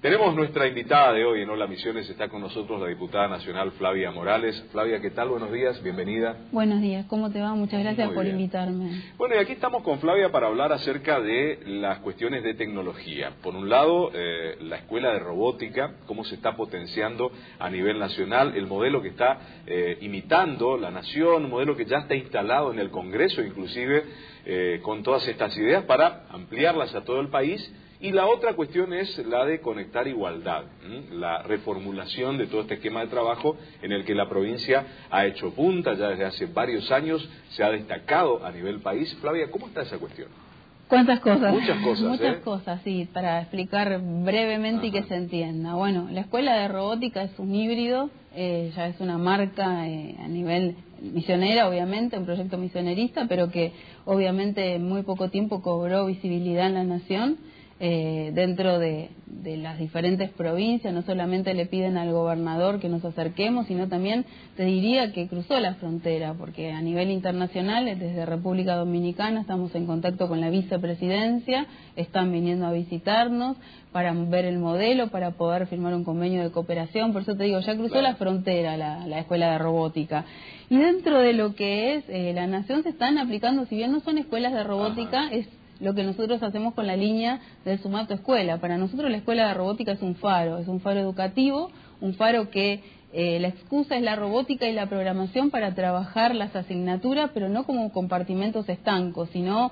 Tenemos nuestra invitada de hoy en Hola Misiones, está con nosotros la diputada nacional Flavia Morales. Flavia, ¿qué tal? Buenos días, bienvenida. Buenos días, ¿cómo te va? Muchas gracias por invitarme. Bueno, y aquí estamos con Flavia para hablar acerca de las cuestiones de tecnología. Por un lado, la escuela de robótica, cómo se está potenciando a nivel nacional, el modelo que está imitando la nación, un modelo que ya está instalado en el Congreso, inclusive con todas estas ideas para ampliarlas a todo el país. Y la otra cuestión es la de conectar igualdad, la reformulación de todo este esquema de trabajo en el que la provincia ha hecho punta ya desde hace varios años, se ha destacado a nivel país. Flavia, ¿cómo está esa cuestión? ¿Cuántas cosas? Muchas cosas. Muchas cosas, sí, para explicar brevemente y que se entienda. Bueno, la escuela de robótica es un híbrido, ya es una marca a nivel misionera, obviamente, un proyecto misionerista, pero que obviamente en muy poco tiempo cobró visibilidad en la nación. Dentro de las diferentes provincias, no solamente le piden al gobernador que nos acerquemos, sino también te diría que cruzó la frontera, porque a nivel internacional, desde República Dominicana, estamos en contacto con la vicepresidencia, están viniendo a visitarnos para ver el modelo, para poder firmar un convenio de cooperación. Por eso te digo, ya cruzó la frontera la escuela de robótica. Y dentro de lo que es la nación se están aplicando, si bien no son escuelas de robótica, es lo que nosotros hacemos con la línea del Sumato Escuela. Para nosotros la escuela de robótica es un faro educativo, un faro que la excusa es la robótica y la programación para trabajar las asignaturas, pero no como compartimentos estancos, sino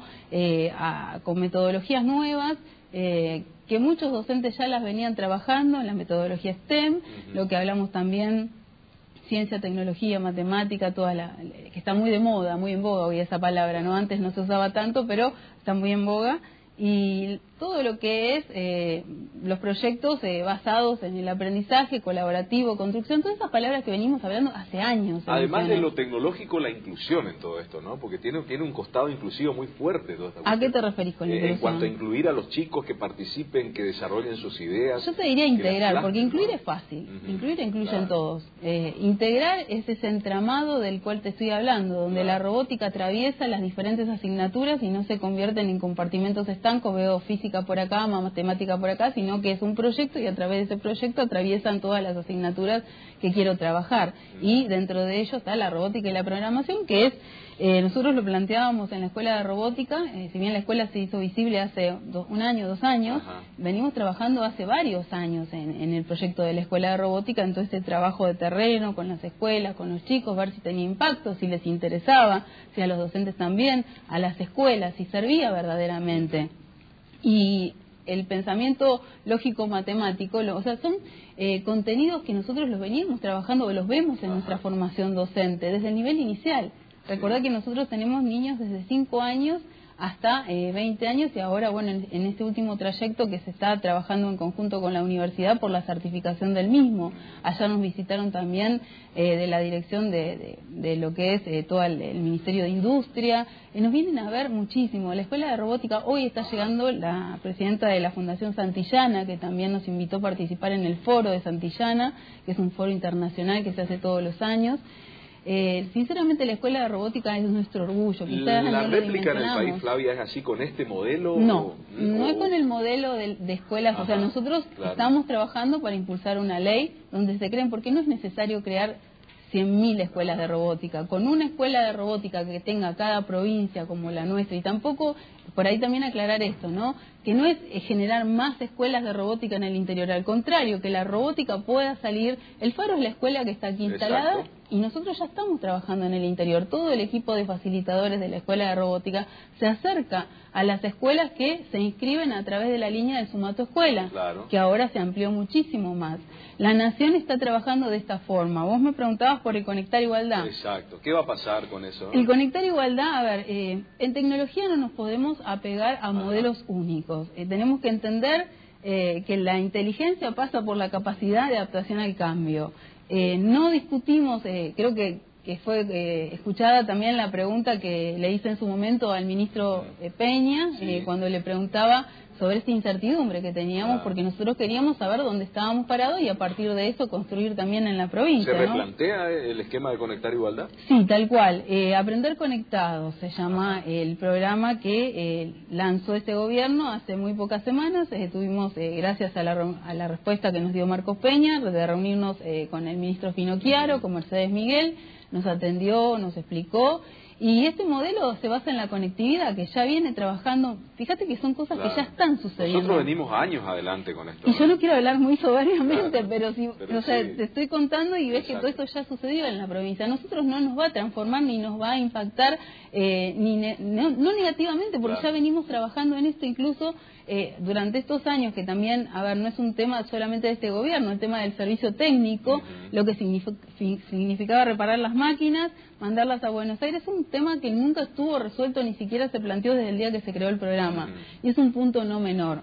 con metodologías nuevas, que muchos docentes ya las venían trabajando en la metodología STEM, lo que hablamos también ciencia, tecnología, matemática, que está muy de moda, muy en boga hoy esa palabra, ¿no? Antes no se usaba tanto, pero está muy en boga. Y todo lo que es los proyectos basados en el aprendizaje colaborativo, construcción, todas esas palabras que venimos hablando hace años. Además de lo tecnológico, la inclusión en todo esto, ¿no? Porque tiene un costado inclusivo muy fuerte. Toda esta ¿A qué te referís con inclusión? En cuanto a incluir a los chicos que participen, que desarrollen sus ideas. Yo te diría integrar, porque incluir es fácil. Incluir incluyen todos. Integrar es ese entramado del cual te estoy hablando, donde la robótica atraviesa las diferentes asignaturas y no se convierten en compartimentos estancos, veo física por acá, matemática por acá, sino que es un proyecto y a través de ese proyecto atraviesan todas las asignaturas que quiero trabajar. Y dentro de ello está la robótica y la programación, que es, nosotros lo planteábamos en la escuela de robótica, si bien la escuela se hizo visible hace 1 año, 2 años, venimos trabajando hace varios años en el proyecto de la escuela de robótica, en todo ese trabajo de terreno con las escuelas, con los chicos, ver si tenía impacto, si les interesaba, si a los docentes también, a las escuelas, si servía verdaderamente. Y el pensamiento lógico-matemático, o sea, son contenidos que nosotros los veníamos trabajando, o los vemos en nuestra formación docente, desde el nivel inicial. Recordá que nosotros tenemos niños desde 5 años hasta 20 años y ahora, bueno, en este último trayecto que se está trabajando en conjunto con la universidad por la certificación del mismo. Allá nos visitaron también de la dirección de lo que es todo el Ministerio de Industria. Nos vienen a ver muchísimo. La Escuela de Robótica, hoy está llegando la presidenta de la Fundación Santillana, que también nos invitó a participar en el foro de Santillana, que es un foro internacional que se hace todos los años. Sinceramente la escuela de robótica es nuestro orgullo. Quizás ¿la réplica en el país, Flavia, es así con este modelo? No es con el modelo de escuelas. O sea, nosotros estamos trabajando para impulsar una ley donde se creen, porque no es necesario crear 100.000 escuelas de robótica. Con una escuela de robótica que tenga cada provincia como la nuestra, y tampoco, por ahí también aclarar esto, ¿no? Que no es generar más escuelas de robótica en el interior, al contrario, que la robótica pueda salir. El Faro es la escuela que está aquí instalada y nosotros ya estamos trabajando en el interior. Todo el equipo de facilitadores de la escuela de robótica se acerca a las escuelas que se inscriben a través de la línea del Sumato Escuela, que ahora se amplió muchísimo más. La Nación está trabajando de esta forma. Vos me preguntabas por el Conectar Igualdad. Exacto. ¿Qué va a pasar con eso? El Conectar Igualdad, a ver, en tecnología no nos podemos apegar a modelos únicos. Tenemos que entender que la inteligencia pasa por la capacidad de adaptación al cambio. No discutimos, creo que fue escuchada también la pregunta que le hice en su momento al ministro Peña, cuando le preguntaba sobre esta incertidumbre que teníamos, porque nosotros queríamos saber dónde estábamos parados y a partir de eso construir también en la provincia. ¿Se replantea el esquema de Conectar Igualdad? Sí, tal cual. Aprender Conectados se llama el programa que lanzó este gobierno hace muy pocas semanas. Tuvimos, gracias a la respuesta que nos dio Marcos Peña, de reunirnos con el ministro Finocchiaro, con Mercedes Miguel, nos atendió, nos explicó. Y este modelo se basa en la conectividad, que ya viene trabajando. Fíjate que son cosas que ya están sucediendo. Nosotros venimos años adelante con esto. Y yo no quiero hablar muy soberbiamente, pero te estoy contando y ves que todo esto ya sucedió en la provincia. A nosotros no nos va a transformar ni nos va a impactar, no negativamente, porque ya venimos trabajando en esto incluso durante estos años, que también, a ver, no es un tema solamente de este gobierno, el tema del servicio técnico, lo que significaba reparar las máquinas, mandarlas a Buenos Aires, es un tema que nunca estuvo resuelto, ni siquiera se planteó desde el día que se creó el programa, y es un punto no menor.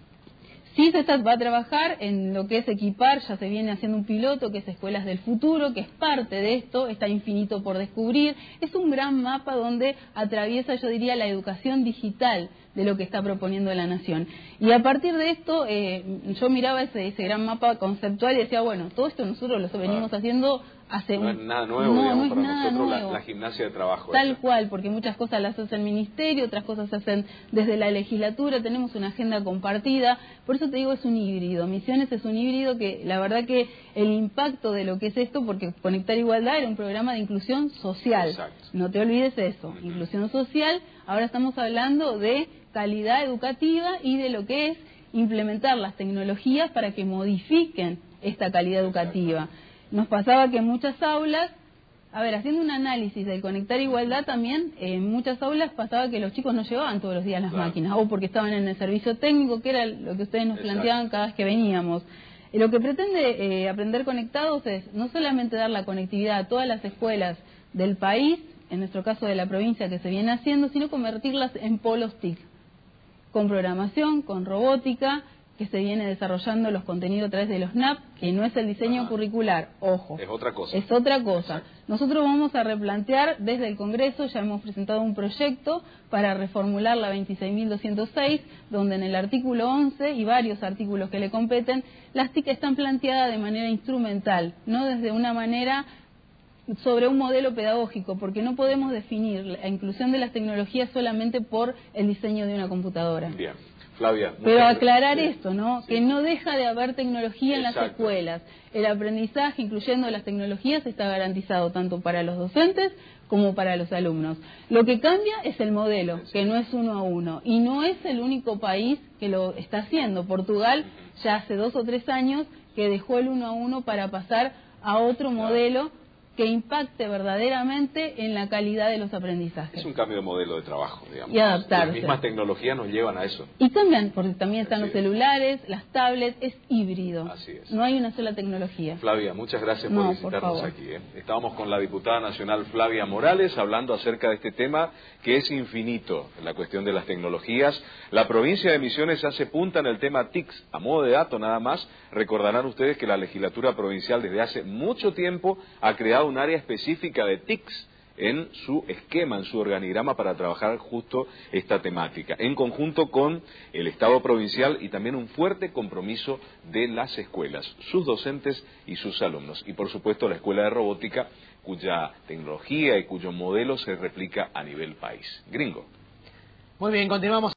Sí, se va a trabajar en lo que es equipar, ya se viene haciendo un piloto, que es Escuelas del Futuro, que es parte de esto, está Infinito por Descubrir. Es un gran mapa donde atraviesa, yo diría, la educación digital de lo que está proponiendo la Nación. Y a partir de esto, yo miraba ese gran mapa conceptual y decía, bueno, todo esto nosotros lo venimos haciendo hace... No es nada nuevo, digamos, para nosotros la gimnasia de trabajo. Tal cual, porque muchas cosas las hace el Ministerio, otras cosas se hacen desde la legislatura, tenemos una agenda compartida, por eso te digo, es un híbrido. Misiones es un híbrido que la verdad que el impacto de lo que es esto, porque Conectar Igualdad era un programa de inclusión social. No te olvides eso, inclusión social. Ahora estamos hablando de calidad educativa y de lo que es implementar las tecnologías para que modifiquen esta calidad educativa. Nos pasaba que en muchas aulas, a ver, haciendo un análisis del Conectar Igualdad también, en muchas aulas pasaba que los chicos no llevaban todos los días las máquinas, o porque estaban en el servicio técnico, que era lo que ustedes nos planteaban cada vez que veníamos. Lo que pretende Aprender Conectados es no solamente dar la conectividad a todas las escuelas del país, en nuestro caso de la provincia que se viene haciendo, sino convertirlas en polos TIC, con programación, con robótica, que se viene desarrollando los contenidos a través de los NAP, que no es el diseño curricular, ojo. Es otra cosa. Es otra cosa. Nosotros vamos a replantear desde el Congreso, ya hemos presentado un proyecto para reformular la 26.206, donde en el artículo 11 y varios artículos que le competen, las TIC están planteadas de manera instrumental, no desde una manera sobre un modelo pedagógico, porque no podemos definir la inclusión de las tecnologías solamente por el diseño de una computadora. Bien. Flavia, pero aclarar esto, ¿no? Que no deja de haber tecnología en las escuelas. El aprendizaje, incluyendo las tecnologías, está garantizado tanto para los docentes como para los alumnos. Lo que cambia es el modelo, que no es 1 a 1. Y no es el único país que lo está haciendo. Portugal ya hace 2 o 3 años que dejó el 1 a 1 para pasar a otro modelo que impacte verdaderamente en la calidad de los aprendizajes. Es un cambio de modelo de trabajo, digamos. Y adaptarse. Las mismas tecnologías nos llevan a eso. Y cambian, porque también están los celulares, las tablets, es híbrido. Así es. No hay una sola tecnología. Flavia, muchas gracias por visitarnos aquí. Estábamos con la diputada nacional Flavia Morales hablando acerca de este tema que es infinito, la cuestión de las tecnologías. La provincia de Misiones hace punta en el tema TICs. A modo de dato nada más, recordarán ustedes que la legislatura provincial desde hace mucho tiempo ha creado un área específica de TICs en su esquema, en su organigrama para trabajar justo esta temática, en conjunto con el Estado provincial y también un fuerte compromiso de las escuelas, sus docentes y sus alumnos. Y por supuesto la Escuela de Robótica, cuya tecnología y cuyo modelo se replica a nivel país. Gringo. Muy bien, continuamos.